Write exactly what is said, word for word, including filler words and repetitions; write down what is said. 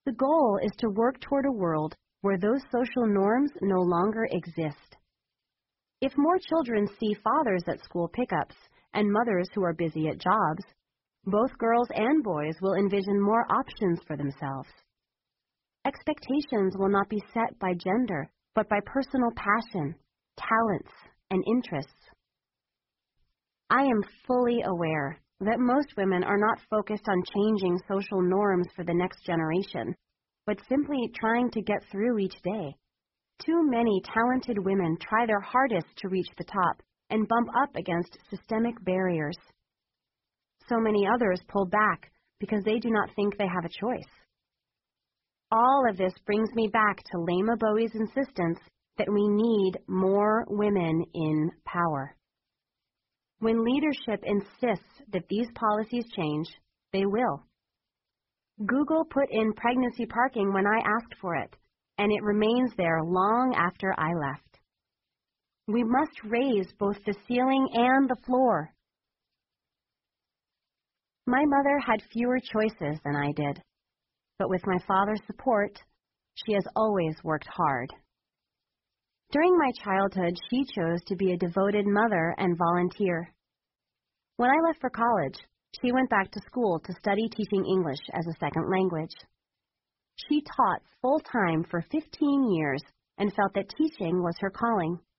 The goal is to work toward a world where those social norms no longer exist. If more children see fathers at school pickups and mothers who are busy at jobs, both girls and boys will envision more options for themselves. Expectations will not be set by gender, but by personal passion, talents, and interests. I am fully aware that most women are not focused on changing social norms for the next generation, but simply trying to get through each day. Too many talented women try their hardest to reach the top and bump up against systemic barriers. So many others pull back because they do not think they have a choice. All of this brings me back to Lema Bowie's insistence that we need more women in power. When leadership insists that these policies change, they will. Google put in pregnancy parking when I asked for it, and it remains there long after I left. We must raise both the ceiling and the floor. My mother had fewer choices than I did, but with my father's support, she has always worked hard. During my childhood, she chose to be a devoted mother and volunteer. When I left for college, she went back to school to study teaching English as a second language. She taught full-time for fifteen years and felt that teaching was her calling.